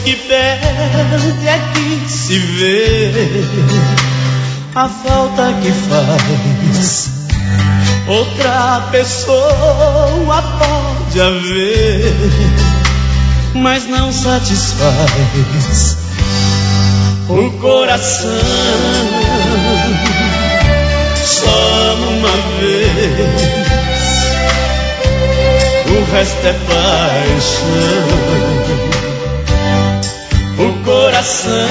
que perde é que se vê a falta que faz. Outra pessoa pode haver, mas não satisfaz o coração. Só numa vez, o resto é paixão. O coração,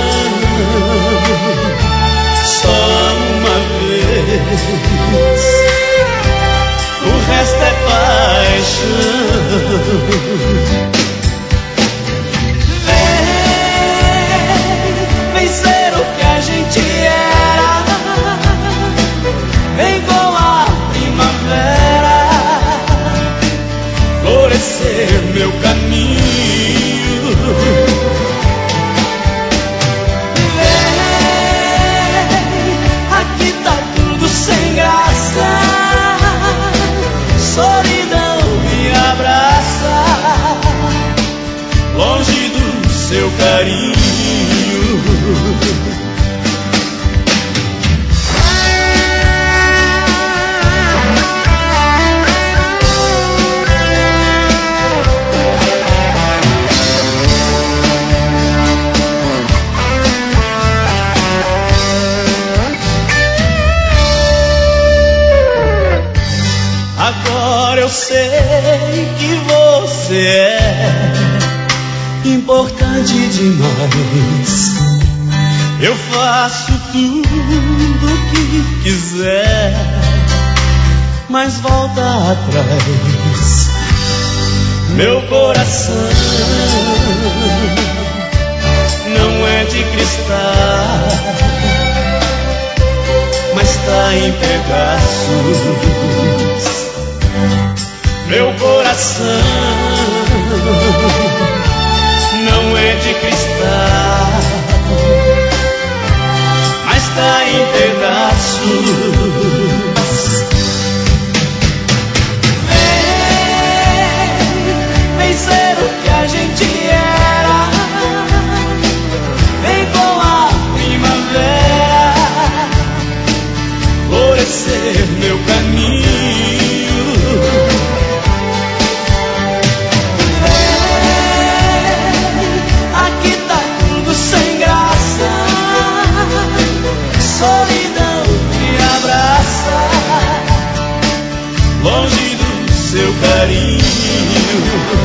só numa vez, o resto é paixão. Vem ser o que a gente era, vem com a primavera florescer meu caminho. Vem, aqui tá tudo sem graça, solidão me abraça, longe do seu carinho. Agora eu sei que você é importante demais. Eu faço tudo o que quiser, mas volta atrás. Meu coração não é de cristal, mas tá em pedaços. Meu coração não é de cristal, mas tá em pedaços. Vem ser o que a gente era, vem com a primavera florescer meu caminho. Solidão me abraça, longe do seu carinho.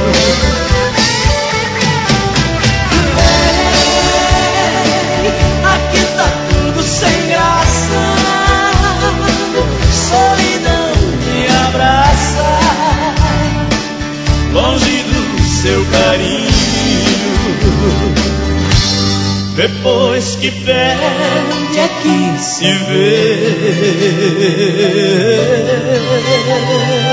Aqui tá tudo sem graça, solidão me abraça, longe do seu carinho. Depois que perde é que se vê.